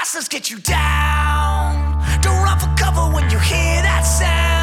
monsters get you down. Don't run for cover when you hear that sound.